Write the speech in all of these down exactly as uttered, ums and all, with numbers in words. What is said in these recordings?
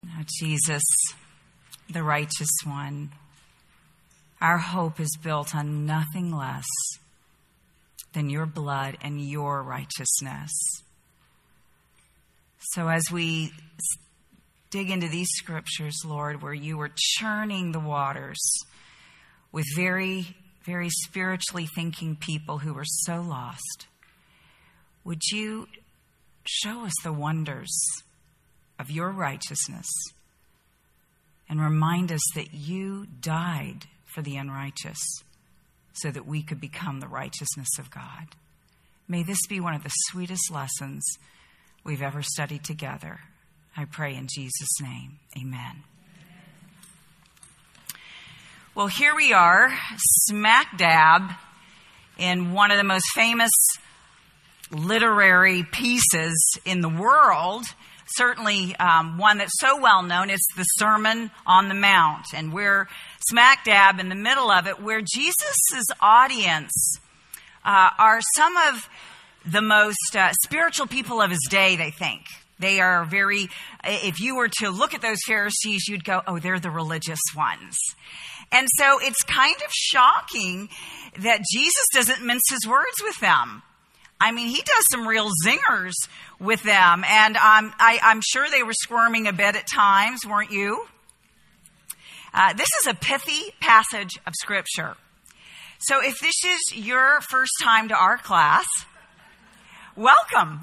Oh, Jesus, the righteous one, our hope is built on nothing less than your blood and your righteousness. So as we dig into these scriptures, Lord, where you were churning the waters with very, very spiritually thinking people who were so lost, would you show us the wonders of your righteousness and remind us that you died for the unrighteous so that we could become the righteousness of God. May this be one of the sweetest lessons we've ever studied together. I pray in Jesus' name, amen. Well, here we are, smack dab in one of the most famous literary pieces in the world. Certainly um, one that's so well known. It's the Sermon on the Mount. And we're smack dab in the middle of it, where Jesus' audience uh, are some of the most uh, spiritual people of his day, they think. They are very, if you were to look at those Pharisees, you'd go, oh, they're the religious ones. And so it's kind of shocking that Jesus doesn't mince his words with them. I mean, he does some real zingers with them. And um, I, I'm sure they were squirming a bit at times, weren't you? Uh, this is a pithy passage of Scripture. So if this is your first time to our class, welcome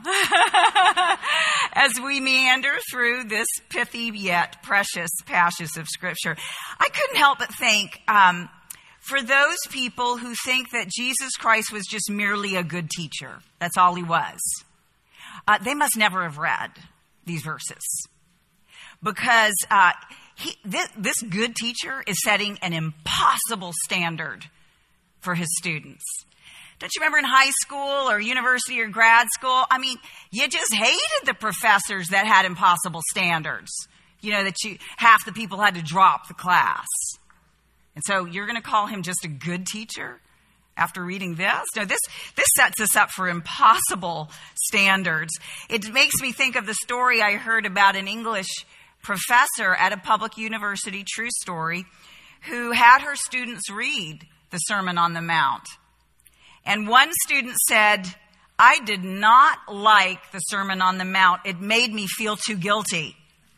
as we meander through this pithy yet precious passage of Scripture. I couldn't help but think, um, for those people who think that Jesus Christ was just merely a good teacher, that's all he was, uh, they must never have read these verses. Because uh, he, this, this good teacher is setting an impossible standard for his students. Don't you remember in high school or university or grad school? I mean, you just hated the professors that had impossible standards. You know, that you half the people had to drop the class. And so you're going to call him just a good teacher after reading this? No, this, this sets us up for impossible standards. It makes me think of the story I heard about an English professor at a public university, true story, who had her students read the Sermon on the Mount. And one student said, I did not like the Sermon on the Mount. It made me feel too guilty.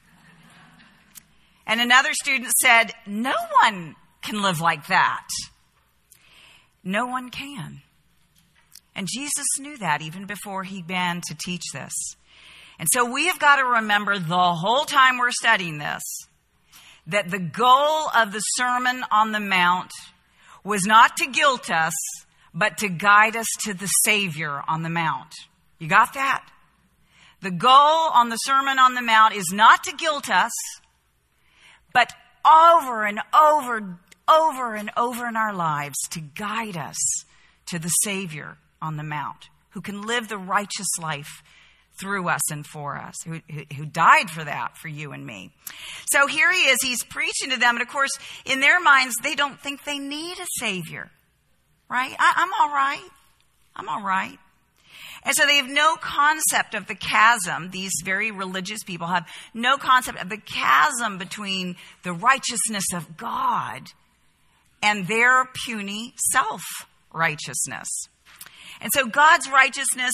And another student said, no one can live like that. No one can. And Jesus knew that even before he began to teach this. And so we have got to remember the whole time we're studying this, that the goal of the Sermon on the Mount was not to guilt us, but to guide us to the Savior on the Mount. You got that? The goal on the Sermon on the Mount is not to guilt us, but over and over, over and over in our lives to guide us to the Savior on the Mount, who can live the righteous life through us and for us, who, who died for that, for you and me. So here he is, he's preaching to them. And of course, in their minds, they don't think they need a Savior. Right? I, I'm all right. I'm all right. And so they have no concept of the chasm. These very religious people have no concept of the chasm between the righteousness of God and their puny self-righteousness. And so God's righteousness,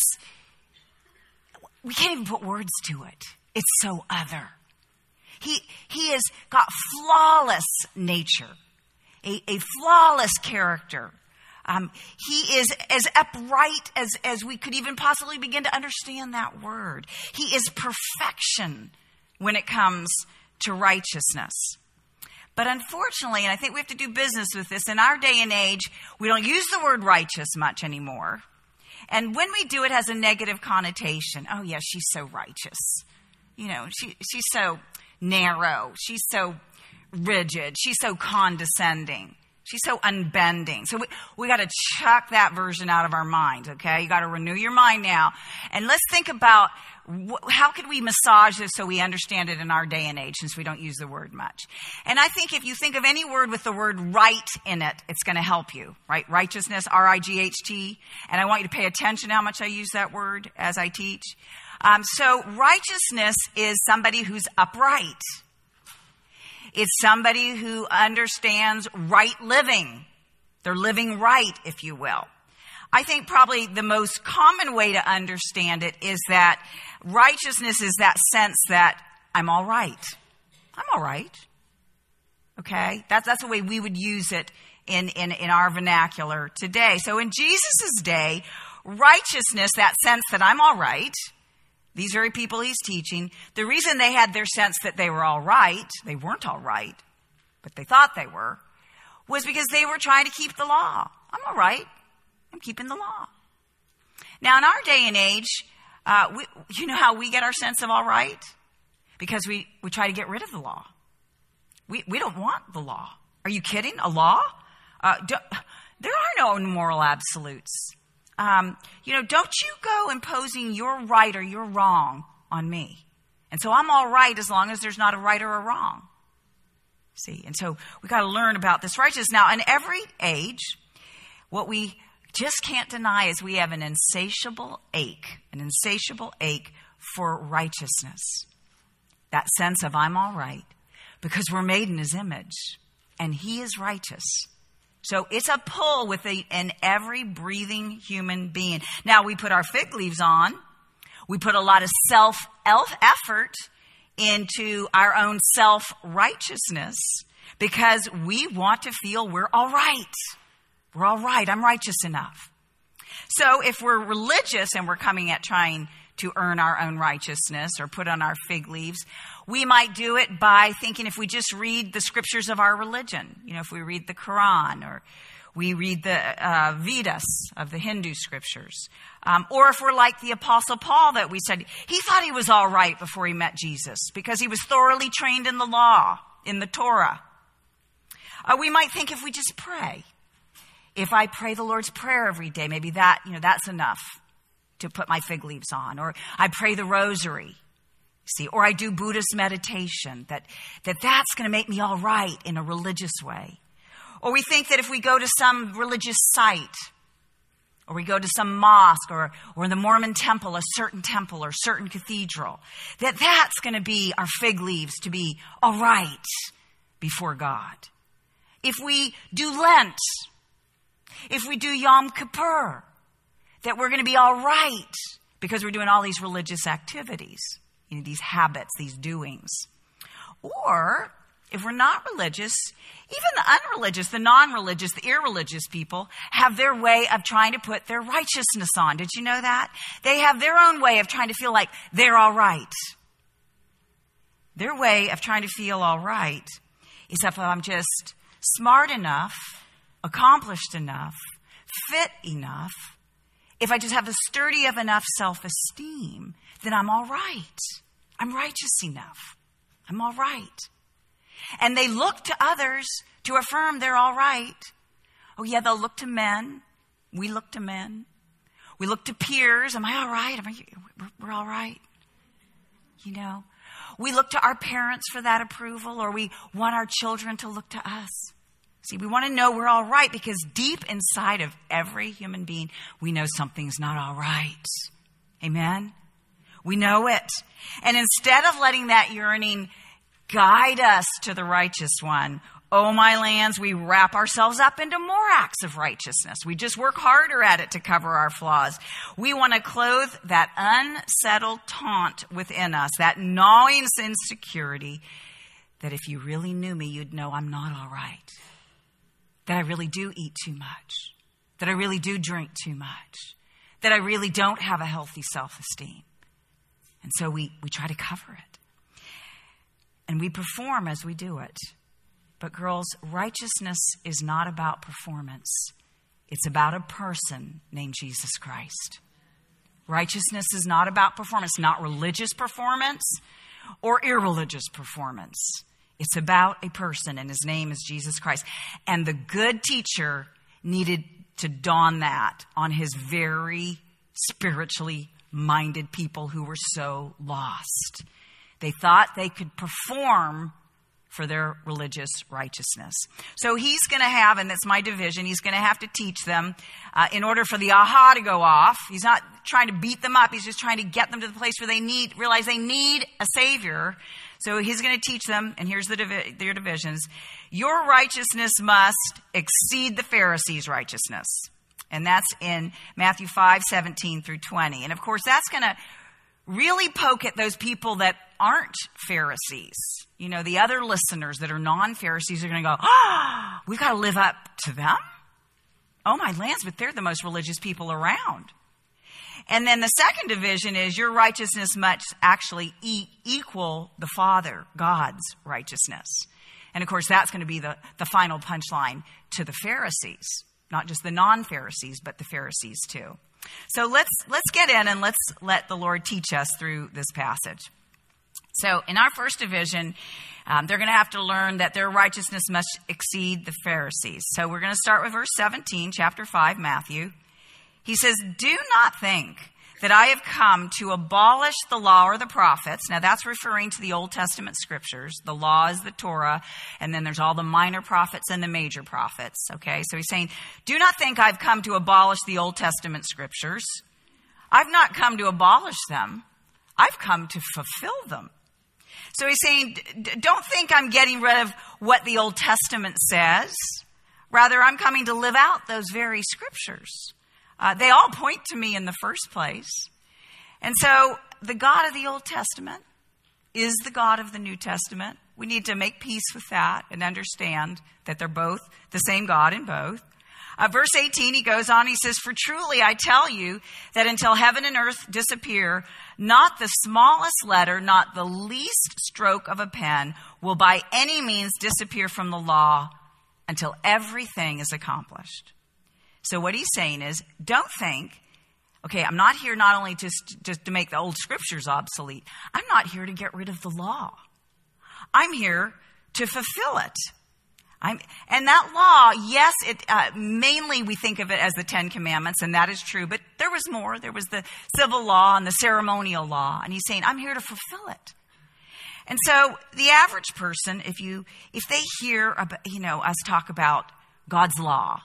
we can't even put words to it. It's so other. He, he has got flawless nature, a, a flawless character. Um, he is as upright as, as we could even possibly begin to understand that word. He is perfection when it comes to righteousness. But unfortunately, and I think we have to do business with this, in our day and age, we don't use the word righteous much anymore. And when we do, it has a negative connotation. Oh, yeah, she's so righteous. You know, she, she's so narrow. She's so rigid. She's so condescending. She's so unbending. So we, we got to chuck that version out of our minds, okay? You got to renew your mind now. And let's think about wh- how could we massage this so we understand it in our day and age, since we don't use the word much. And I think if you think of any word with the word right in it, it's going to help you, right? Righteousness, R I G H T. And I want you to pay attention to how much I use that word as I teach. Um, so righteousness is somebody who's upright. It's somebody who understands right living. They're living right, if you will. I think probably the most common way to understand it is that righteousness is that sense that I'm all right. I'm all right. Okay? That's, that's the way we would use it in, in, in our vernacular today. So in Jesus' day, righteousness, that sense that I'm all right, these very people he's teaching, the reason they had their sense that they were all right, they weren't all right, but they thought they were, was because they were trying to keep the law. I'm all right. I'm keeping the law. Now, in our day and age, uh, we, you know how we get our sense of all right? Because we, we try to get rid of the law. We, we don't want the law. Are you kidding? A law? Uh, there are no moral absolutes. Um, you know, don't you go imposing your right or your wrong on me. And so I'm all right as long as there's not a right or a wrong. See, and so we got to learn about this righteousness. Now, in every age, what we just can't deny is we have an insatiable ache, an insatiable ache for righteousness. That sense of I'm all right because we're made in his image and he is righteous. So it's a pull within every breathing human being. Now, we put our fig leaves on. We put a lot of self-effort into our own self-righteousness because we want to feel we're all right. We're all right. I'm righteous enough. So if we're religious and we're coming at trying to earn our own righteousness or put on our fig leaves, we might do it by thinking if we just read the scriptures of our religion, you know, if we read the Quran or we read the uh, Vedas of the Hindu scriptures, um, or if we're like the Apostle Paul that we said, he thought he was all right before he met Jesus because he was thoroughly trained in the law, in the Torah. Uh, we might think if we just pray, if I pray the Lord's Prayer every day, maybe that, you know, that's enough to put my fig leaves on. Or I pray the rosary, see, or I do Buddhist meditation, that, that that's going to make me all right in a religious way. Or we think that if we go to some religious site, or we go to some mosque, or, or in the Mormon temple, a certain temple or certain cathedral, that that's going to be our fig leaves to be all right before God. If we do Lent, if we do Yom Kippur, that we're going to be all right because we're doing all these religious activities, you know, these habits, these doings. Or if we're not religious, even the unreligious, the non-religious, the irreligious people have their way of trying to put their righteousness on. Did you know that? They have their own way of trying to feel like they're all right. Their way of trying to feel all right is if I'm just smart enough, accomplished enough, fit enough, if I just have a sturdy of enough self-esteem, then I'm all right. I'm righteous enough. I'm all right. And they look to others to affirm they're all right. Oh yeah, they'll look to men. We look to men. We look to peers. Am I all right? Am I, we're, we're all right. You know, we look to our parents for that approval, or we want our children to look to us. See, we want to know we're all right because deep inside of every human being, we know something's not all right. Amen? We know it. And instead of letting that yearning guide us to the righteous one, oh my lands, we wrap ourselves up into more acts of righteousness. We just work harder at it to cover our flaws. We want to clothe that unsettled taunt within us, that gnawing insecurity, that if you really knew me, you'd know I'm not all right. That I really do eat too much, that I really do drink too much, that I really don't have a healthy self-esteem. And so we, we try to cover it. And we perform as we do it. But girls, righteousness is not about performance. It's about a person named Jesus Christ. Righteousness is not about performance, not religious performance or irreligious performance. It's about a person, and his name is Jesus Christ. And the good teacher needed to dawn that on his very spiritually minded people who were so lost. They thought they could perform for their religious righteousness. So he's going to have, and that's my division, he's going to have to teach them uh, in order for the aha to go off. He's not trying to beat them up. He's just trying to get them to the place where they need, realize they need a Savior. So he's going to teach them, and here's the divi- their divisions. Your righteousness must exceed the Pharisees' righteousness. And that's in Matthew five, seventeen through twenty. And of course, that's going to really poke at those people that aren't Pharisees. You know, the other listeners that are non-Pharisees are going to go, oh, we've got to live up to them? Oh my lands, but they're the most religious people around. And then the second division is your righteousness must actually e- equal the Father, God's righteousness. And of course, that's going to be the, the final punchline to the Pharisees. Not just the non-Pharisees, but the Pharisees too. So let's let's get in and let's let the Lord teach us through this passage. So in our first division, um, they're going to have to learn that their righteousness must exceed the Pharisees. So we're going to start with verse seventeen, chapter five, Matthew. He says, do not think that I have come to abolish the law or the prophets. Now that's referring to the Old Testament scriptures. The law is the Torah, and then there's all the minor prophets and the major prophets. Okay, so he's saying, do not think I've come to abolish the Old Testament scriptures. I've not come to abolish them. I've come to fulfill them. So he's saying, don't think I'm getting rid of what the Old Testament says. Rather, I'm coming to live out those very scriptures. Uh, they all point to me in the first place. And so the God of the Old Testament is the God of the New Testament. We need to make peace with that and understand that they're both the same God in both. Uh, verse eighteen, he goes on, he says, for truly I tell you that until heaven and earth disappear, not the smallest letter, not the least stroke of a pen will by any means disappear from the law until everything is accomplished. So what he's saying is, don't think, okay, I'm not here not only just, just to make the old scriptures obsolete. I'm not here to get rid of the law. I'm here to fulfill it. I'm, and that law, yes, it uh, mainly we think of it as the Ten Commandments, and that is true. But there was more. There was the civil law and the ceremonial law. And he's saying, I'm here to fulfill it. And so the average person, if you if they hear about, you know, us talk about God's law,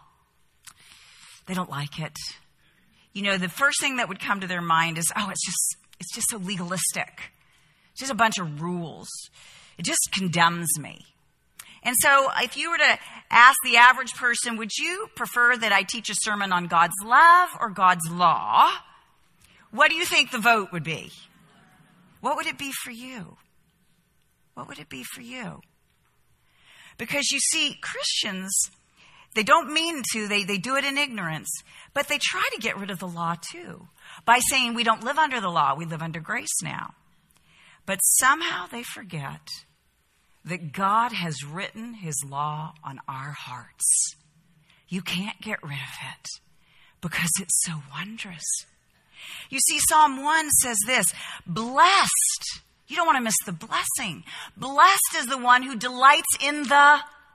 they don't like it. You know, the first thing that would come to their mind is, oh, it's just it's just so legalistic. It's just a bunch of rules. It just condemns me. And so if you were to ask the average person, would you prefer that I teach a sermon on God's love or God's law? What do you think the vote would be? What would it be for you? What would it be for you? Because you see, Christians, they don't mean to, they, they do it in ignorance, but they try to get rid of the law too by saying we don't live under the law, we live under grace now. But somehow they forget that God has written his law on our hearts. You can't get rid of it because it's so wondrous. You see, Psalm one says this, blessed, you don't want to miss the blessing. Blessed is the one who delights in the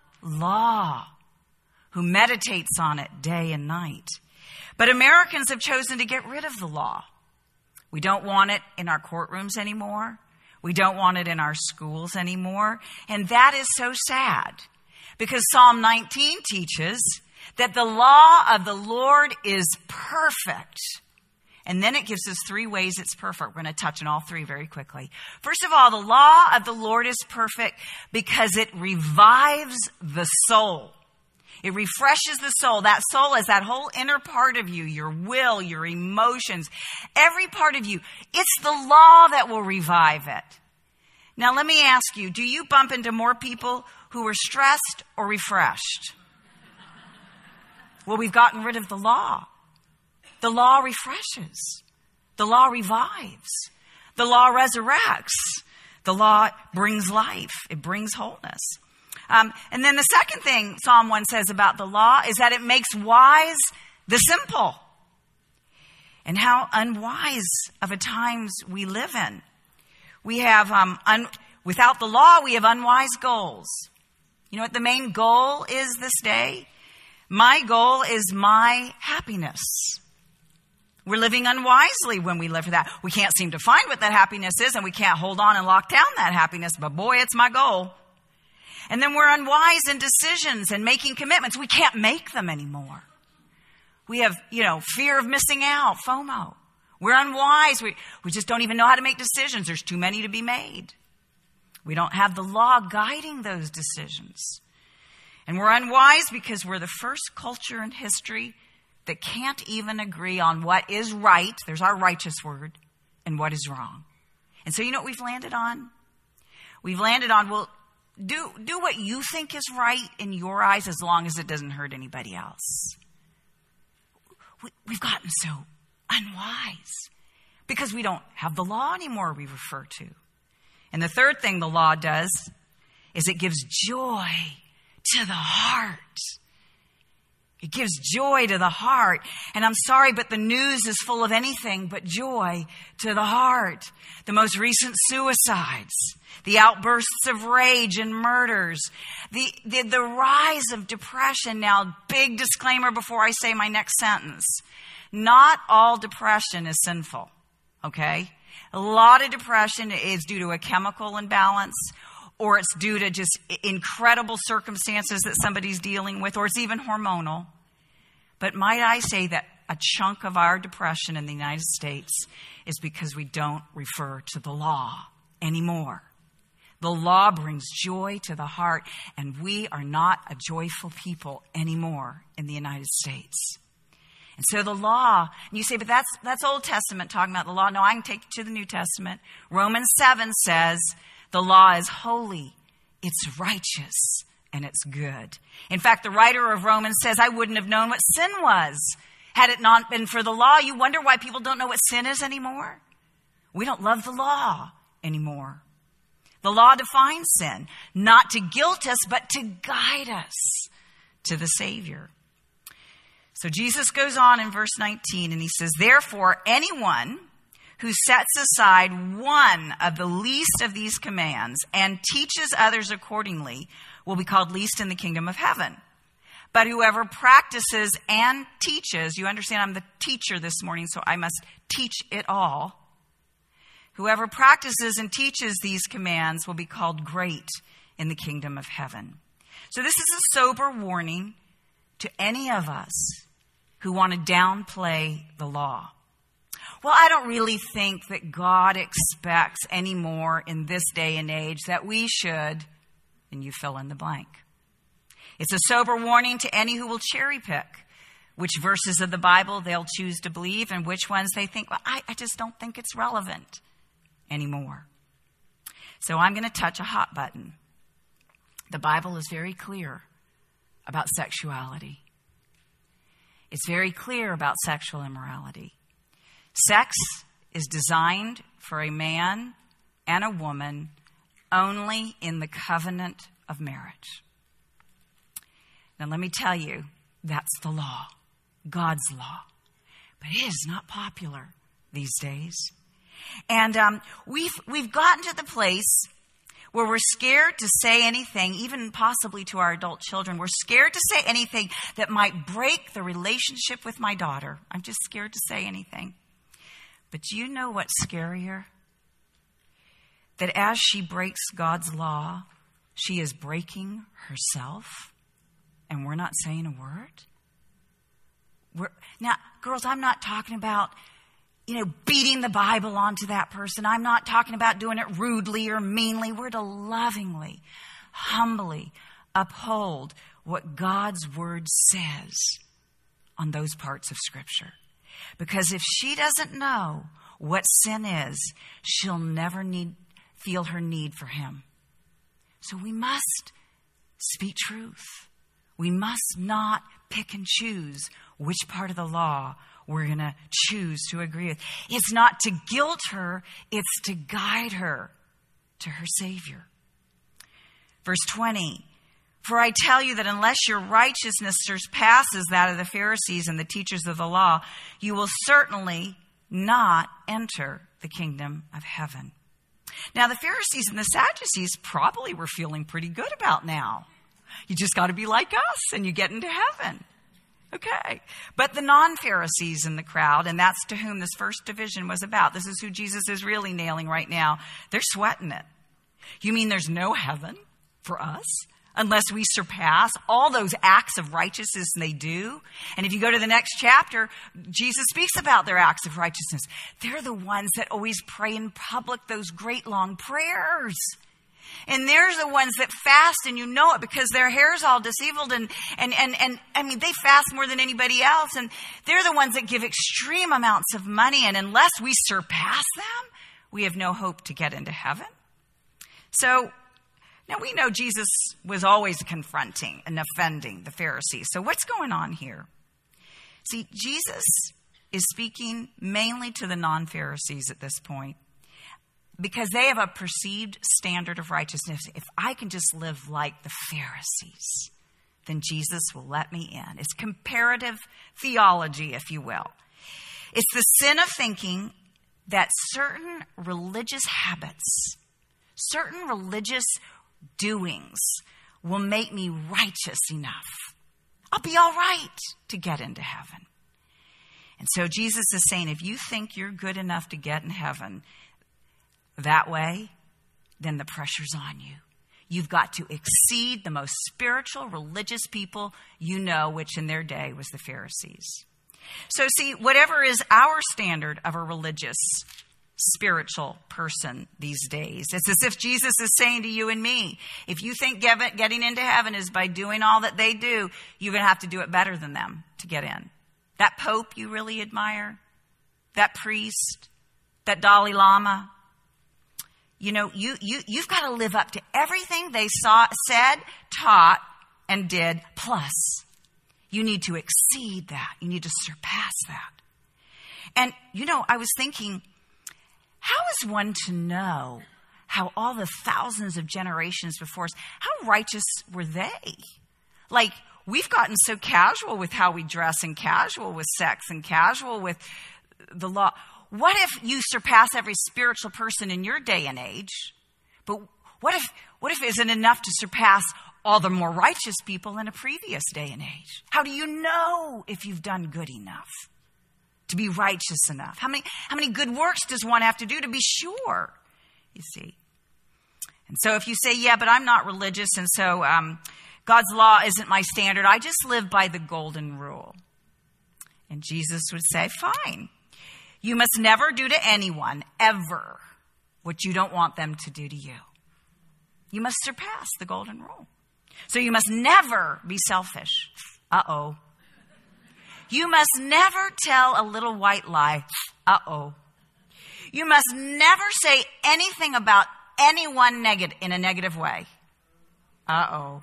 law, who meditates on it day and night. But Americans have chosen to get rid of the law. We don't want it in our courtrooms anymore. We don't want it in our schools anymore. And that is so sad because Psalm nineteen teaches that the law of the Lord is perfect. And then it gives us three ways it's perfect. We're going to touch on all three very quickly. First of all, the law of the Lord is perfect because it revives the soul. It refreshes the soul. That soul is that whole inner part of you, your will, your emotions, every part of you. It's the law that will revive it. Now, let me ask you, do you bump into more people who are stressed or refreshed? Well, we've gotten rid of the law. The law refreshes. The law revives. The law resurrects. The law brings life. It brings wholeness. Um, and then the second thing Psalm one says about the law is that it makes wise the simple. And how unwise of a times we live in. We have, um, un- without the law, we have unwise goals. You know what the main goal is this day? My goal is my happiness. We're living unwisely when we live for that. We can't seem to find what that happiness is, and we can't hold on and lock down that happiness, but boy, it's my goal. And then we're unwise in decisions and making commitments. We can't make them anymore. We have, you know, fear of missing out, FOMO. We're unwise. We, we just don't even know how to make decisions. There's too many to be made. We don't have the law guiding those decisions. And we're unwise because we're the first culture in history that can't even agree on what is right, there's our righteous word, and what is wrong. And so you know what we've landed on? We've landed on, well, do, do what you think is right in your eyes as long as it doesn't hurt anybody else. We, we've gotten so unwise because we don't have the law anymore we refer to. And the third thing the law does is it gives joy to the heart. It gives joy to the heart. And I'm sorry, but the news is full of anything but joy to the heart. The most recent suicides, the outbursts of rage and murders, the, the, the rise of depression. Now, big disclaimer before I say my next sentence. Not all depression is sinful, okay? A lot of depression is due to a chemical imbalance, or it's due to just incredible circumstances that somebody's dealing with, or it's even hormonal. But might I say that a chunk of our depression in the United States is because we don't refer to the law anymore. The law brings joy to the heart, and we are not a joyful people anymore in the United States. And so the law, and you say, but that's that's Old Testament talking about the law. No, I can take you to the New Testament. Romans seven says the law is holy, it's righteous, and it's good. In fact, the writer of Romans says, I wouldn't have known what sin was had it not been for the law. You wonder why people don't know what sin is anymore? We don't love the law anymore. The law defines sin, not to guilt us, but to guide us to the Savior. So Jesus goes on in verse nineteen and he says, therefore, anyone who sets aside one of the least of these commands and teaches others accordingly will be called least in the kingdom of heaven. But whoever practices and teaches, you understand I'm the teacher this morning, so I must teach it all. Whoever practices and teaches these commands will be called great in the kingdom of heaven. So this is a sober warning to any of us who want to downplay the law. Well, I don't really think that God expects any more in this day and age that we should, and you fill in the blank. It's a sober warning to any who will cherry pick which verses of the Bible they'll choose to believe and which ones they think, well, I, I just don't think it's relevant anymore. So I'm going to touch a hot button. The Bible is very clear about sexuality. It's very clear about sexual immorality. Sex is designed for a man and a woman only in the covenant of marriage. Now let me tell you, that's the law, God's law. But it is not popular these days. And um, we've we've gotten to the place where we're scared to say anything, even possibly to our adult children. We're scared to say anything that might break the relationship with my daughter. I'm just scared to say anything. But do you know what's scarier? That as she breaks God's law, she is breaking herself, and we're not saying a word? We're, now, girls, I'm not talking about, you know, beating the Bible onto that person. I'm not talking about doing it rudely or meanly. We're to lovingly, humbly uphold what God's word says on those parts of Scripture. Because if she doesn't know what sin is, she'll never need feel her need for him. So we must speak truth. We must not pick and choose which part of the law we're going to choose to agree with. It's not to guilt her, it's to guide her to her Savior. Verse twenty, for I tell you that unless your righteousness surpasses that of the Pharisees and the teachers of the law, you will certainly not enter the kingdom of heaven. Now, the Pharisees and the Sadducees probably were feeling pretty good about now. You just got to be like us and you get into heaven. Okay. But the non-Pharisees in the crowd, and that's to whom this first division was about. This is who Jesus is really nailing right now. They're sweating it. You mean there's no heaven for us unless we surpass all those acts of righteousness they do? And if you go to the next chapter, Jesus speaks about their acts of righteousness. They're the ones that always pray in public those great long prayers. And they're the ones that fast, and you know it because their hair's all disheveled. And, and, and, and I mean, they fast more than anybody else. And they're the ones that give extreme amounts of money. And unless we surpass them, we have no hope to get into heaven. So now we know Jesus was always confronting and offending the Pharisees. So what's going on here? See, Jesus is speaking mainly to the non-Pharisees at this point because they have a perceived standard of righteousness. If I can just live like the Pharisees, then Jesus will let me in. It's comparative theology, if you will. It's the sin of thinking that certain religious habits, certain religious doings will make me righteous enough. I'll be all right to get into heaven. And so Jesus is saying, if you think you're good enough to get in heaven that way, then the pressure's on you. You've got to exceed the most spiritual, religious people you know, which in their day was the Pharisees. So see, whatever is our standard of a religious, spiritual person these days, it's as if Jesus is saying to you and me, if you think getting into heaven is by doing all that they do, you're going to have to do it better than them to get in. That Pope you really admire, that priest, that Dalai Lama, you know, you, you, you've got to live up to everything they saw, said, taught, and did, plus you need to exceed that. You need to surpass that. And, you know, I was thinking, how is one to know how all the thousands of generations before us, how righteous were they? Like, we've gotten so casual with how we dress and casual with sex and casual with the law. What if you surpass every spiritual person in your day and age? But what if, what if it isn't enough to surpass all the more righteous people in a previous day and age? How do you know if you've done good enough to be righteous enough? How many, how many good works does one have to do to be sure? You see. And so if you say, yeah, but I'm not religious, and so um, God's law isn't my standard, I just live by the golden rule. And Jesus would say, fine. You must never do to anyone, ever, what you don't want them to do to you. You must surpass the golden rule. So you must never be selfish. Uh-oh. You must never tell a little white lie. Uh-oh. You must never say anything about anyone negative in a negative way. Uh-oh.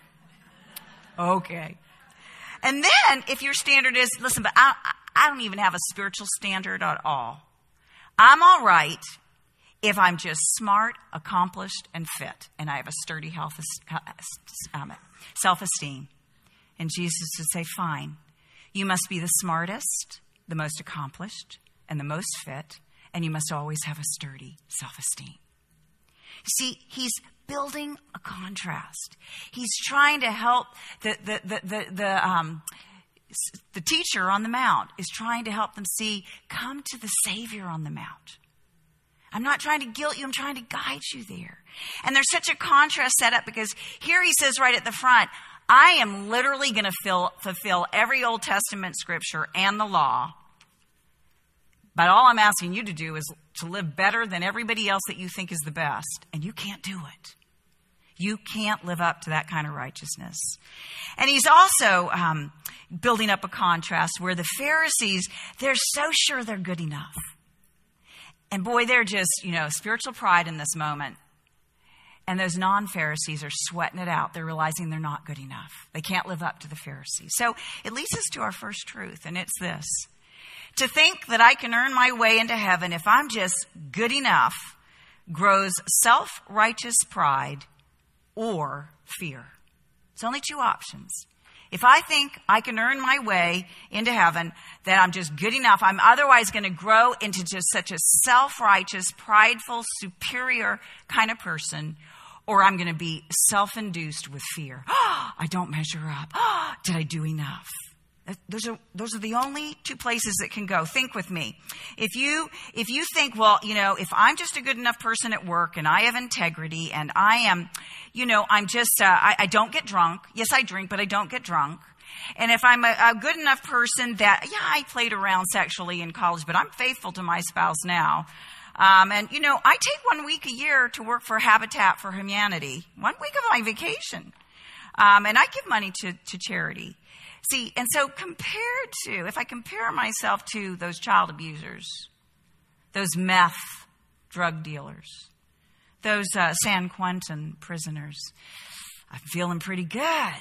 Okay. And then if your standard is, listen, but I, I don't even have a spiritual standard at all. I'm all right if I'm just smart, accomplished, and fit, and I have a sturdy health, um, self-esteem. And Jesus would say, fine. You must be the smartest, the most accomplished, and the most fit, and you must always have a sturdy self-esteem. You see, he's building a contrast. He's trying to help the the the the, the um the teacher on the mount is trying to help them see, come to the Savior on the mount. I'm not trying to guilt you. I'm trying to guide you there. And there's such a contrast set up because here he says right at the front, I am literally going to fulfill every Old Testament scripture and the law. But all I'm asking you to do is to live better than everybody else that you think is the best. And you can't do it. You can't live up to that kind of righteousness. And he's also um, building up a contrast where the Pharisees, they're so sure they're good enough. And boy, they're just, you know, spiritual pride in this moment. And those non-Pharisees are sweating it out. They're realizing they're not good enough. They can't live up to the Pharisees. So it leads us to our first truth, and it's this. To think that I can earn my way into heaven if I'm just good enough grows self-righteous pride or fear. It's only two options. If I think I can earn my way into heaven, then I'm just good enough. I'm otherwise going to grow into just such a self-righteous, prideful, superior kind of person, or I'm going to be self-induced with fear. Oh, I don't measure up. Oh, did I do enough? Those are those are the only two places that can go. Think with me. If you if you think, well, you know, if I'm just a good enough person at work and I have integrity and I am, you know, I'm just uh, I, I don't get drunk. Yes, I drink, but I don't get drunk. And if I'm a, a good enough person that, yeah, I played around sexually in college, but I'm faithful to my spouse now. Um, and, you know, I take one week a year to work for Habitat for Humanity, one week of my vacation. Um, and I give money to, to charity. See, and so compared to, if I compare myself to those child abusers, those meth drug dealers, those uh, San Quentin prisoners, I'm feeling pretty good. I,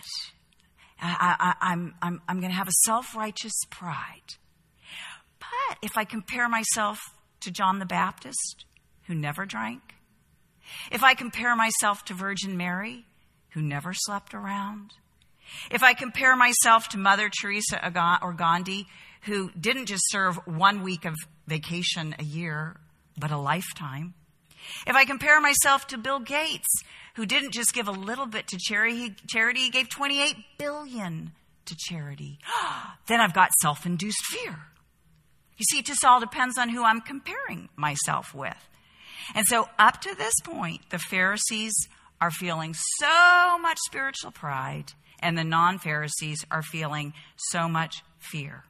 I, I'm, I'm, I'm going to have a self-righteous pride. But if I compare myself to John the Baptist, who never drank, if I compare myself to Virgin Mary, who never slept around, if I compare myself to Mother Teresa or Gandhi, who didn't just serve one week of vacation a year, but a lifetime, if I compare myself to Bill Gates, who didn't just give a little bit to charity, he gave twenty-eight billion dollars to charity, then I've got self-induced fear. You see, it just all depends on who I'm comparing myself with. And so up to this point, the Pharisees are feeling so much spiritual pride, and the non-Pharisees are feeling so much fear.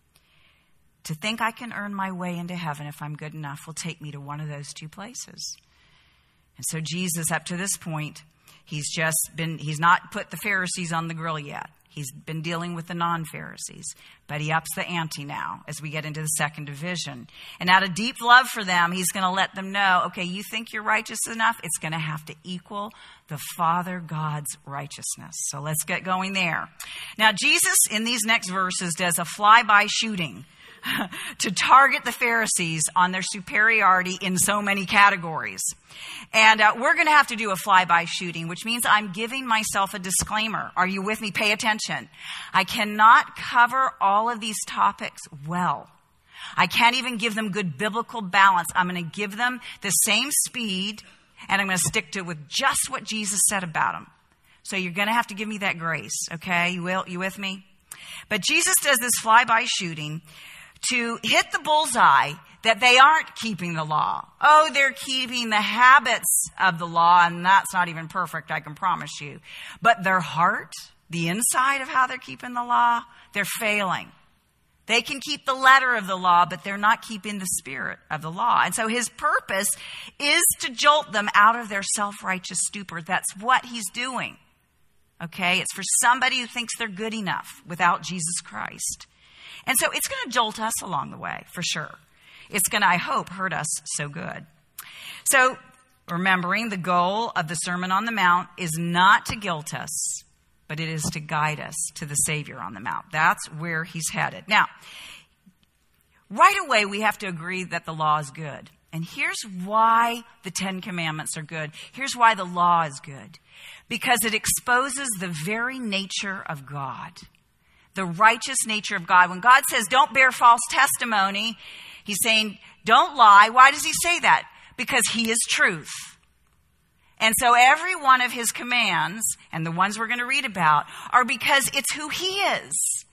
To think I can earn my way into heaven if I'm good enough will take me to one of those two places. And so Jesus, up to this point, he's just been, he's not put the Pharisees on the grill yet. He's been dealing with the non-Pharisees, but he ups the ante now as we get into the second division. And out of deep love for them, he's going to let them know, okay, you think you're righteous enough? It's going to have to equal the Father God's righteousness. So let's get going there. Now, Jesus, in these next verses, does a flyby shooting to target the Pharisees on their superiority in so many categories. And uh, we're going to have to do a flyby shooting, which means I'm giving myself a disclaimer. Are you with me? Pay attention. I cannot cover all of these topics well. I can't even give them good biblical balance. I'm going to give them the same speed, and I'm going to stick to it with just what Jesus said about them. So you're going to have to give me that grace, okay? You will? You with me? But Jesus does this flyby shooting to hit the bullseye that they aren't keeping the law. Oh, they're keeping the habits of the law, and that's not even perfect, I can promise you. But their heart, the inside of how they're keeping the law, they're failing. They can keep the letter of the law, but they're not keeping the spirit of the law. And so his purpose is to jolt them out of their self-righteous stupor. That's what he's doing. Okay? It's for somebody who thinks they're good enough without Jesus Christ. And so it's going to jolt us along the way, for sure. It's going to, I hope, hurt us so good. So, remembering the goal of the Sermon on the Mount is not to guilt us, but it is to guide us to the Savior on the Mount. That's where he's headed. Now, right away, we have to agree that the law is good. And here's why the Ten Commandments are good. Here's why the law is good. Because it exposes the very nature of God. The righteous nature of God. When God says, don't bear false testimony, he's saying, don't lie. Why does he say that? Because he is truth. And so every one of his commands, and the ones we're going to read about, are because it's who he is.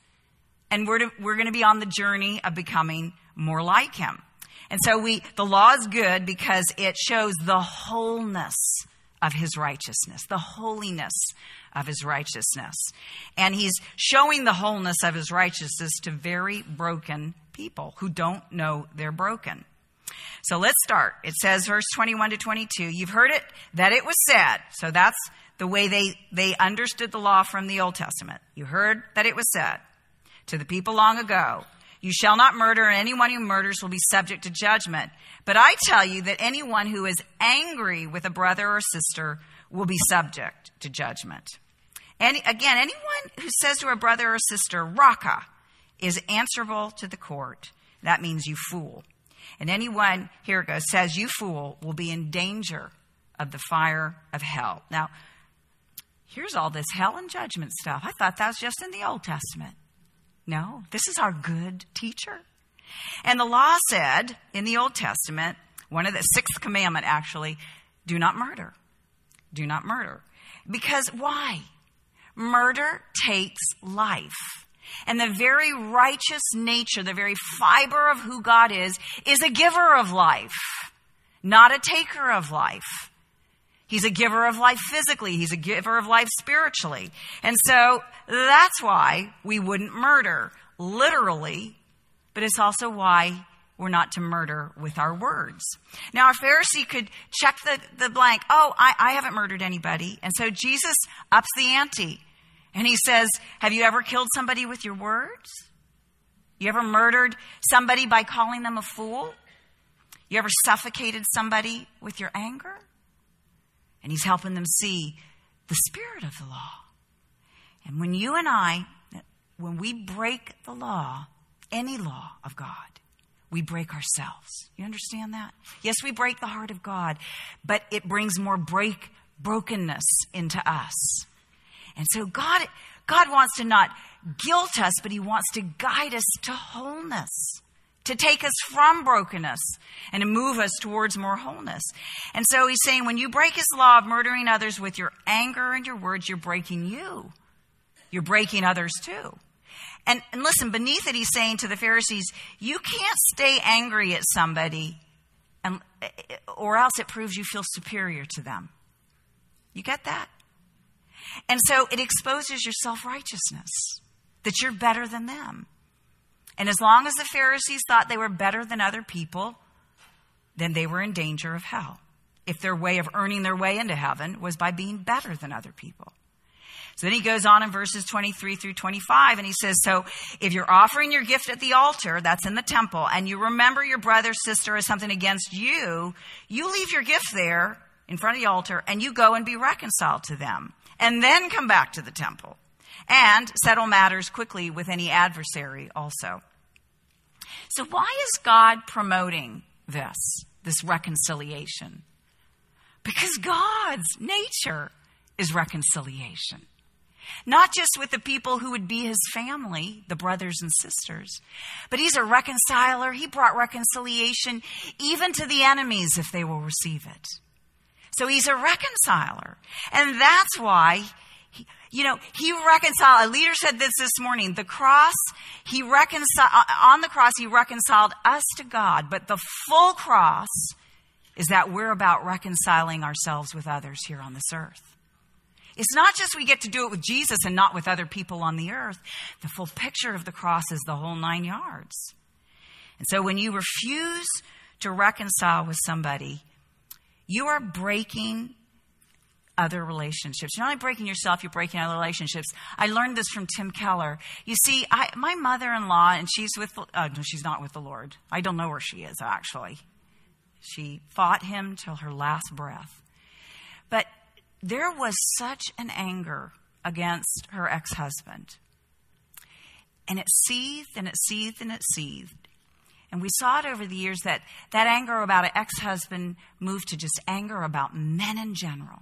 And we're, to, we're going to be on the journey of becoming more like him. And so we, the law is good because it shows the wholeness of his righteousness, the holiness of his righteousness. And he's showing the wholeness of his righteousness to very broken people who don't know they're broken. So let's start. It says, verse twenty-one to twenty-two, you've heard it, that it was said. So that's the way they, they understood the law from the Old Testament. You heard that it was said to the people long ago, you shall not murder, and anyone who murders will be subject to judgment. But I tell you that anyone who is angry with a brother or sister will be subject to judgment. And again, anyone who says to a brother or sister, Raka, is answerable to the court. That means you fool. And anyone, here it goes, says you fool will be in danger of the fire of hell. Now, here's all this hell and judgment stuff. I thought that was just in the Old Testament. No, this is our good teacher. And the law said in the Old Testament, one of the sixth commandment actually, do not murder. Do not murder. Because why? Murder takes life. And the very righteous nature, the very fiber of who God is, is a giver of life, not a taker of life. He's a giver of life physically. He's a giver of life spiritually. And so that's why we wouldn't murder, literally, but it's also why we're not to murder with our words. Now, a Pharisee could check the, the blank. Oh, I, I haven't murdered anybody. And so Jesus ups the ante. And he says, have you ever killed somebody with your words? You ever murdered somebody by calling them a fool? You ever suffocated somebody with your anger? And he's helping them see the spirit of the law. And when you and I, when we break the law, any law of God, we break ourselves. You understand that? Yes, we break the heart of God, but it brings more break, brokenness into us. And so God, God wants to not guilt us, but he wants to guide us to wholeness, to take us from brokenness and to move us towards more wholeness. And so he's saying when you break his law of murdering others with your anger and your words, you're breaking you. You're breaking others too. And, and listen, beneath it, he's saying to the Pharisees, you can't stay angry at somebody and, or else it proves you feel superior to them. You get that? And so it exposes your self-righteousness, that you're better than them. And as long as the Pharisees thought they were better than other people, then they were in danger of hell. If their way of earning their way into heaven was by being better than other people. So then he goes on in verses twenty-three through twenty-five, and he says, so if you're offering your gift at the altar, that's in the temple, and you remember your brother, sister has something against you, you leave your gift there in front of the altar, and you go and be reconciled to them, and then come back to the temple, and settle matters quickly with any adversary also. So why is God promoting this, this reconciliation? Because God's nature is reconciliation. Not just with the people who would be his family, the brothers and sisters, but he's a reconciler. He brought reconciliation even to the enemies if they will receive it. So he's a reconciler. And that's why, he, you know, he reconciled. A leader said this this morning. The cross, he reconciled, on the cross, he reconciled us to God. But the full cross is that we're about reconciling ourselves with others here on this earth. It's not just we get to do it with Jesus and not with other people on the earth. The full picture of the cross is the whole nine yards. And so when you refuse to reconcile with somebody, you are breaking other relationships. You're not only breaking yourself, you're breaking other relationships. I learned this from Tim Keller. You see, I, my mother-in-law, and she's with, the, uh, no, she's not with the Lord. I don't know where she is, actually. She fought him till her last breath. But there was such an anger against her ex-husband. And it seethed and it seethed and it seethed. And we saw it over the years that that anger about an ex-husband moved to just anger about men in general.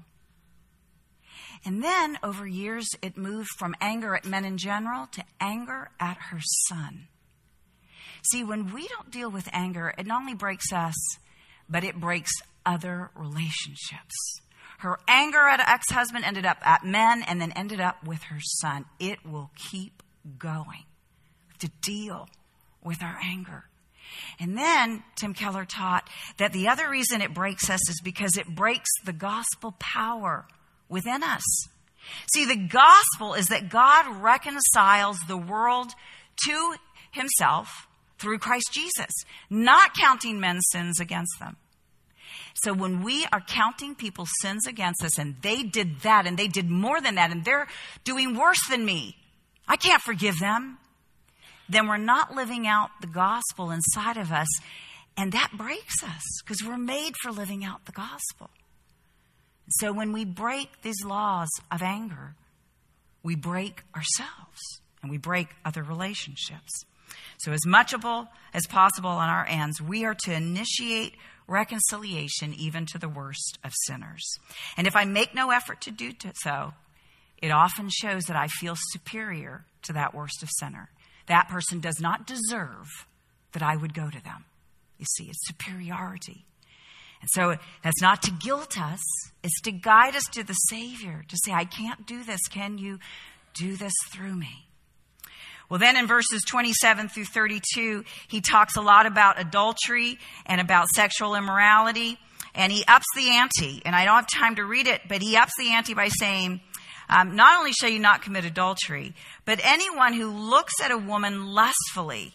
And then over years, it moved from anger at men in general to anger at her son. See, when we don't deal with anger, it not only breaks us, but it breaks other relationships. Her anger at an ex-husband ended up at men and then ended up with her son. It will keep going to deal with our anger. And then Tim Keller taught that the other reason it breaks us is because it breaks the gospel power within us. See, the gospel is that God reconciles the world to himself through Christ Jesus, not counting men's sins against them. So when we are counting people's sins against us, and they did that, and they did more than that, and they're doing worse than me, I can't forgive them, then we're not living out the gospel inside of us, and that breaks us, because we're made for living out the gospel. So when we break these laws of anger, we break ourselves, and we break other relationships. So as much as possible on our ends, we are to initiate reconciliation even to the worst of sinners. And if I make no effort to do so, it often shows that I feel superior to that worst of sinner. That person does not deserve that I would go to them. You see, it's superiority. And so that's not to guilt us. It's to guide us to the Savior, to say, I can't do this. Can you do this through me? Well, then in verses twenty-seven through thirty-two, he talks a lot about adultery and about sexual immorality. And he ups the ante. And I don't have time to read it, but he ups the ante by saying, um, not only shall you not commit adultery, but anyone who looks at a woman lustfully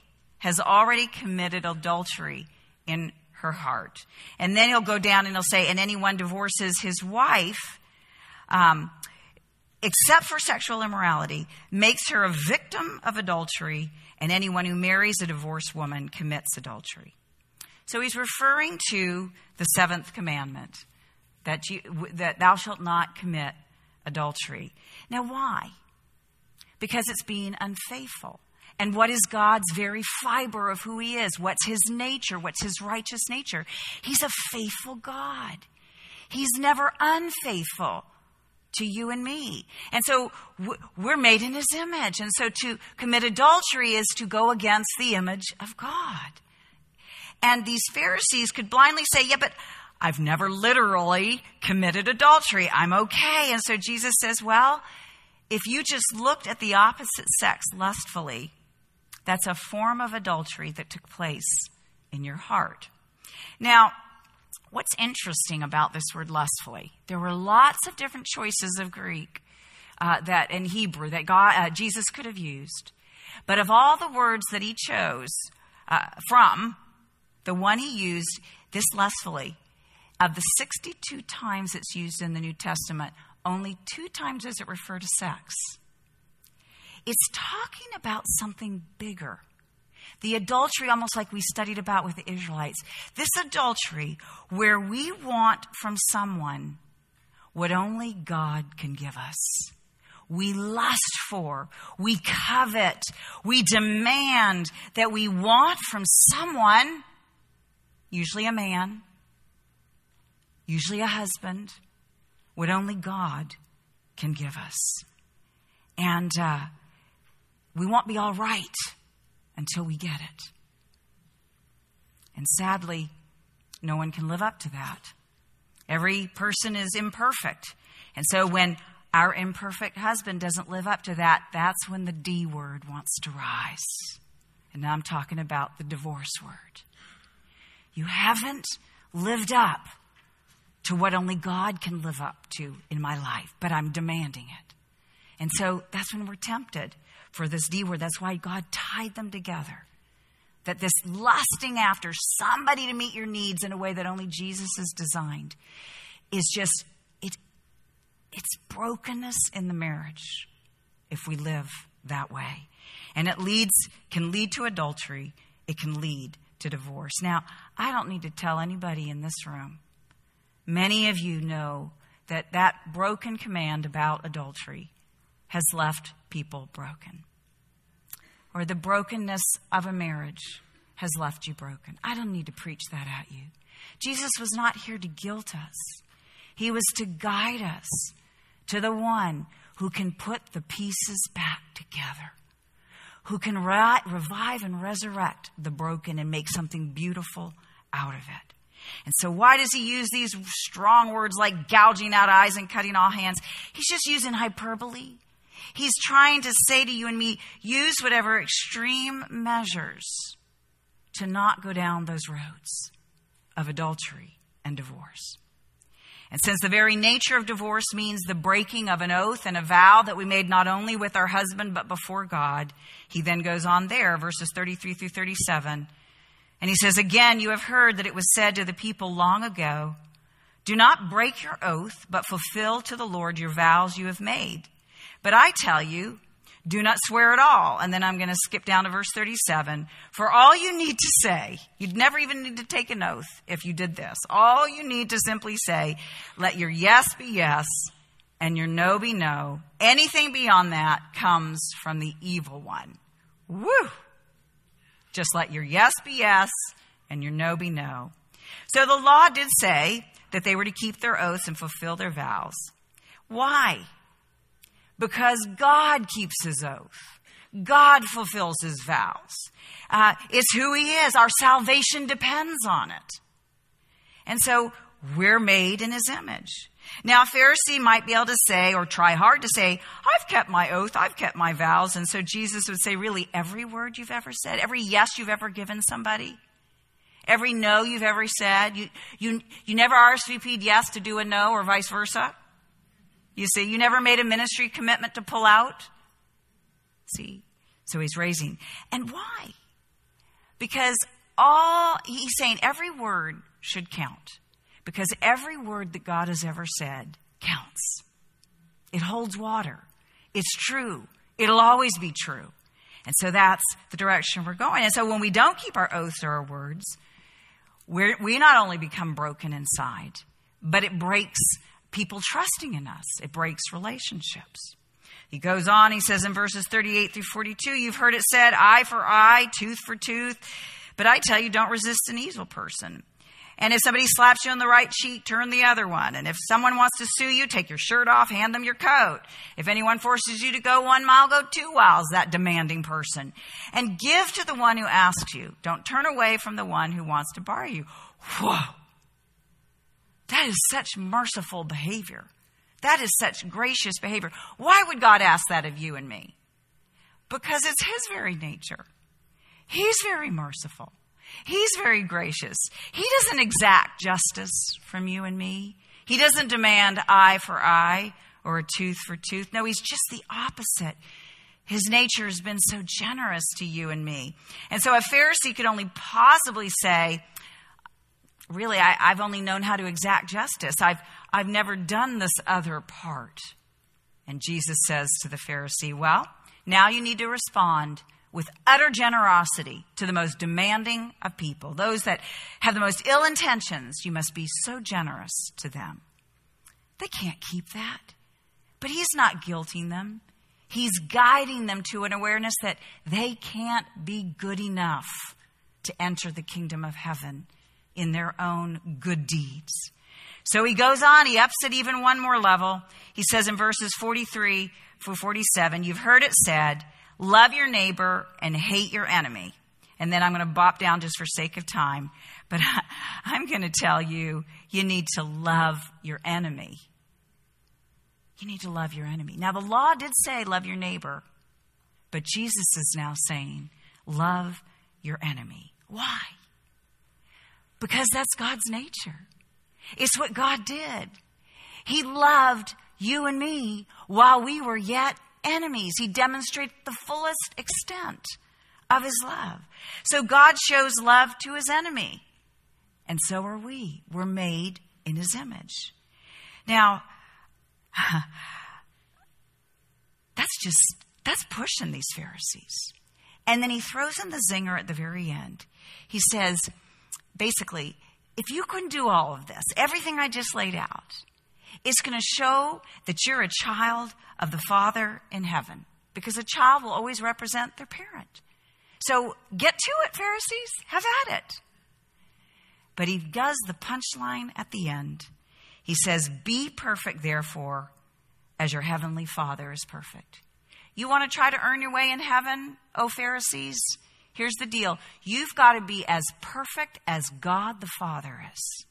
has already committed adultery in her heart. And then he'll go down and he'll say, and anyone divorces his wife, um, except for sexual immorality, makes her a victim of adultery, and anyone who marries a divorced woman commits adultery. So he's referring to the seventh commandment, that you, that thou shalt not commit adultery. Now, why? Because it's being unfaithful. And what is God's very fiber of who he is? What's his nature? What's his righteous nature? He's a faithful God. He's never unfaithful to you and me. And so we're made in his image. And so to commit adultery is to go against the image of God. And these Pharisees could blindly say, yeah, but I've never literally committed adultery. I'm okay. And so Jesus says, well, if you just looked at the opposite sex lustfully, that's a form of adultery that took place in your heart. Now, what's interesting about this word lustfully? There were lots of different choices of Greek uh, that in Hebrew that God, uh, Jesus could have used. But of all the words that he chose uh, from, the one he used, this lustfully, of the sixty-two times it's used in the New Testament, only two times does it refer to sex. It's talking about something bigger. The adultery, almost like we studied about with the Israelites. This adultery where we want from someone what only God can give us. We lust for, we covet, we demand that we want from someone, usually a man, usually a husband, what only God can give us. And uh, we won't be all right until we get it. And sadly, no one can live up to that. Every person is imperfect. And so when our imperfect husband doesn't live up to that, that's when the D word wants to rise. And now I'm talking about the divorce word. You haven't lived up to what only God can live up to in my life, but I'm demanding it. And so that's when we're tempted for this D word. That's why God tied them together. That this lusting after somebody to meet your needs in a way that only Jesus has designed is just, it, it's brokenness in the marriage if we live that way. And it leads, can lead to adultery. It can lead to divorce. Now, I don't need to tell anybody in this room. Many of you know that that broken command about adultery has left people broken. Or the brokenness of a marriage has left you broken. I don't need to preach that at you. Jesus was not here to guilt us. He was to guide us to the one who can put the pieces back together, who can ri- revive and resurrect the broken and make something beautiful out of it. And so why does he use these strong words like gouging out eyes and cutting all hands? He's just using hyperbole. He's trying to say to you and me, use whatever extreme measures to not go down those roads of adultery and divorce. And since the very nature of divorce means the breaking of an oath and a vow that we made not only with our husband but before God, he then goes on there, verses thirty-three through thirty-seven. And he says, again, you have heard that it was said to the people long ago, do not break your oath, but fulfill to the Lord your vows you have made. But I tell you, do not swear at all. And then I'm going to skip down to verse thirty-seven. For all you need to say, you'd never even need to take an oath if you did this. All you need to simply say, let your yes be yes and your no be no. Anything beyond that comes from the evil one. Woo! Just let your yes be yes and your no be no. So the law did say that they were to keep their oaths and fulfill their vows. Why? Because God keeps his oath. God fulfills his vows. Uh, it's who he is. Our salvation depends on it. And so we're made in his image. Now, a Pharisee might be able to say, or try hard to say, I've kept my oath, I've kept my vows. And so Jesus would say, really, every word you've ever said, every yes you've ever given somebody, every no you've ever said, you, you, you never R S V P'd yes to do a no or vice versa. You see, you never made a ministry commitment to pull out. See, so he's raising. And why? Because all, he's saying every word should count. Because every word that God has ever said counts. It holds water. It's true. It'll always be true. And so that's the direction we're going. And so when we don't keep our oaths or our words, we're, we not only become broken inside, but it breaks people trusting in us. It breaks relationships. He goes on, he says in verses thirty-eight through forty-two, you've heard it said, eye for eye, tooth for tooth. But I tell you, don't resist an evil person. And if somebody slaps you on the right cheek, turn the other one. And if someone wants to sue you, take your shirt off, hand them your coat. If anyone forces you to go one mile, go two miles, that demanding person. And give to the one who asks you. Don't turn away from the one who wants to borrow you. Whoa. That is such merciful behavior. That is such gracious behavior. Why would God ask that of you and me? Because it's his very nature. He's very merciful. He's very gracious. He doesn't exact justice from you and me. He doesn't demand eye for eye or a tooth for tooth. No, he's just the opposite. His nature has been so generous to you and me. And so a Pharisee could only possibly say, really, I, I've only known how to exact justice. I've, I've never done this other part. And Jesus says to the Pharisee, well, now you need to respond with utter generosity to the most demanding of people. Those that have the most ill intentions, you must be so generous to them. They can't keep that. But he's not guilting them. He's guiding them to an awareness that they can't be good enough to enter the kingdom of heaven in their own good deeds. So he goes on, he ups it even one more level. He says in verses forty-three through forty-seven, you've heard it said, love your neighbor and hate your enemy. And then I'm going to bop down just for sake of time. But I'm going to tell you, you need to love your enemy. You need to love your enemy. Now, the law did say love your neighbor. But Jesus is now saying, love your enemy. Why? Because that's God's nature. It's what God did. He loved you and me while we were yet enemies. He demonstrated the fullest extent of his love. So God shows love to his enemy. And so are we. We're made in his image. Now, that's just, that's pushing these Pharisees. And then he throws in the zinger at the very end. He says, basically, if you couldn't do all of this, everything I just laid out, it's going to show that you're a child of the Father in heaven. Because a child will always represent their parent. So get to it, Pharisees. Have at it. But he does the punchline at the end. He says, be perfect, therefore, as your heavenly Father is perfect. You want to try to earn your way in heaven, O Pharisees? Here's the deal. You've got to be as perfect as God the Father is.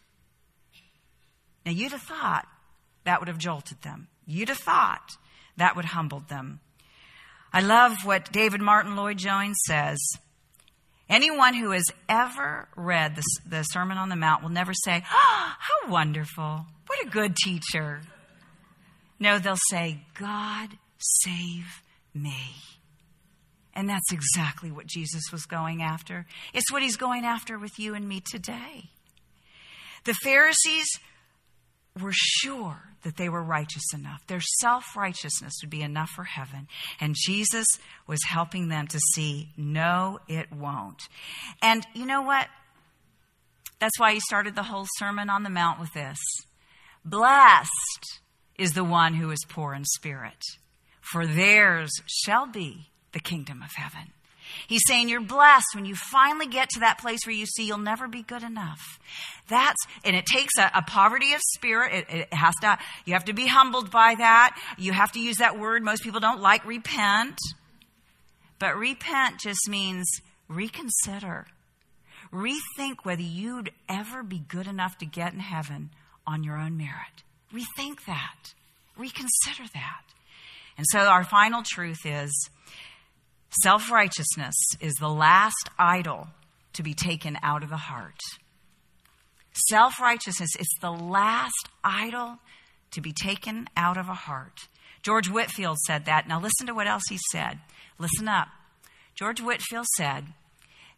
Now, you'd have thought that would have jolted them. You'd have thought that would have humbled them. I love what David Martin Lloyd-Jones says. Anyone who has ever read the, the Sermon on the Mount will never say, oh, how wonderful. What a good teacher. No, they'll say, God, save me. And that's exactly what Jesus was going after. It's what he's going after with you and me today. The Pharisees were sure that they were righteous enough. Their self-righteousness would be enough for heaven. And Jesus was helping them to see, no, it won't. And you know what? That's why he started the whole Sermon on the Mount with this. Blessed is the one who is poor in spirit, for theirs shall be the kingdom of heaven. He's saying you're blessed when you finally get to that place where you see you'll never be good enough. That's, and it takes a, a poverty of spirit. It, it has to, you have to be humbled by that. You have to use that word most people don't like, repent. But repent just means reconsider. Rethink whether you'd ever be good enough to get in heaven on your own merit. Rethink that. Reconsider that. And so our final truth is, self-righteousness is the last idol to be taken out of the heart. Self-righteousness is the last idol to be taken out of a heart. George Whitefield said that. Now listen to what else he said. Listen up. George Whitefield said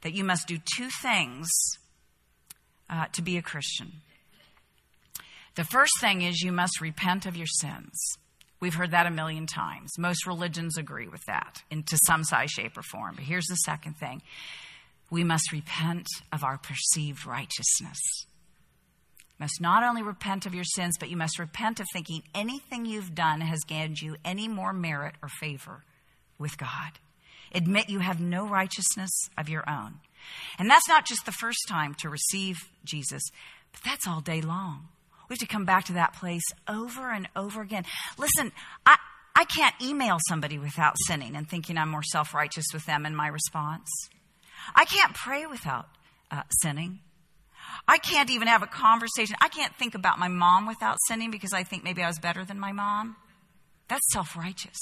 that you must do two things uh, to be a Christian. The first thing is you must repent of your sins. We've heard that a million times. Most religions agree with that in to some size, shape, or form. But here's the second thing. We must repent of our perceived righteousness. You must not only repent of your sins, but you must repent of thinking anything you've done has gained you any more merit or favor with God. Admit you have no righteousness of your own. And that's not just the first time to receive Jesus, but that's all day long. We have to come back to that place over and over again. Listen, I, I can't email somebody without sinning and thinking I'm more self-righteous with them in my response. I can't pray without uh, sinning. I can't even have a conversation. I can't think about my mom without sinning because I think maybe I was better than my mom. That's self-righteous.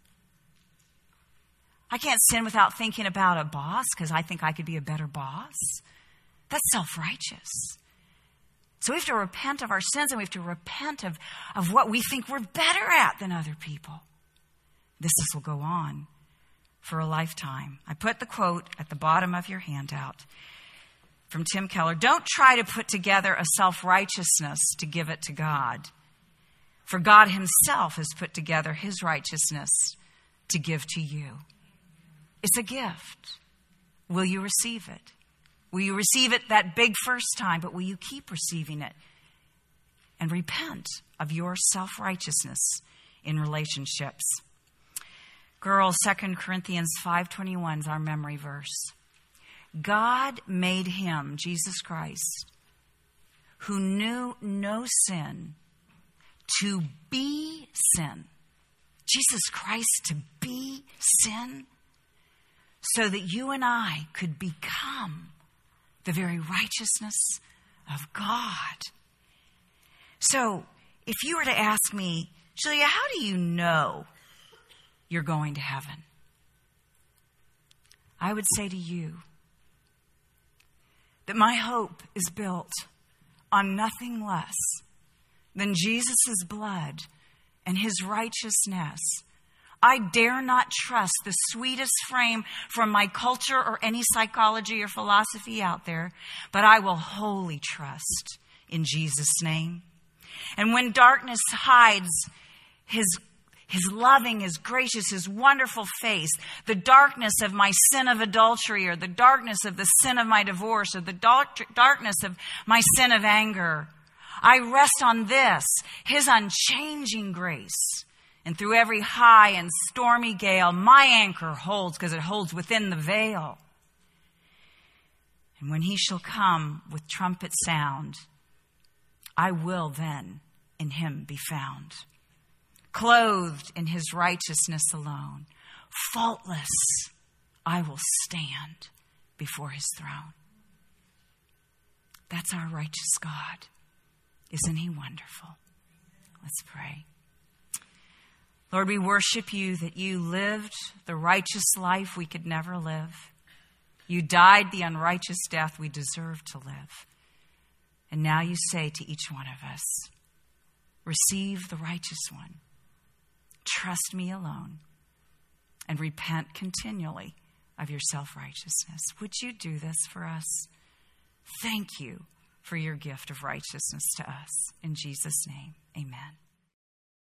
I can't sin without thinking about a boss because I think I could be a better boss. That's self-righteous. So we have to repent of our sins, and we have to repent of, of what we think we're better at than other people. This, this will go on for a lifetime. I put the quote at the bottom of your handout from Tim Keller. Don't try to put together a self-righteousness to give it to God. For God himself has put together his righteousness to give to you. It's a gift. Will you receive it? Will you receive it that big first time, but will you keep receiving it and repent of your self-righteousness in relationships? Girls, Second Corinthians five twenty-one is our memory verse. God made him, Jesus Christ, who knew no sin, to be sin. Jesus Christ to be sin, so that you and I could become the very righteousness of God. So, if you were to ask me, Julia, how do you know you're going to heaven? I would say to you that my hope is built on nothing less than Jesus' blood and his righteousness. I dare not trust the sweetest frame from my culture or any psychology or philosophy out there, but I will wholly trust in Jesus' name. And when darkness hides his, his loving, his gracious, his wonderful face, the darkness of my sin of adultery, or the darkness of the sin of my divorce, or the dark, darkness of my sin of anger, I rest on this, his unchanging grace. And through every high and stormy gale, my anchor holds, because it holds within the veil. And when he shall come with trumpet sound, I will then in him be found, clothed in his righteousness alone. Faultless, I will stand before his throne. That's our righteous God. Isn't he wonderful? Let's pray. Lord, we worship you that you lived the righteous life we could never live. You died the unrighteous death we deserve to live. And now you say to each one of us, receive the righteous one. Trust me alone. And repent continually of your self-righteousness. Would you do this for us? Thank you for your gift of righteousness to us. In Jesus' name, amen.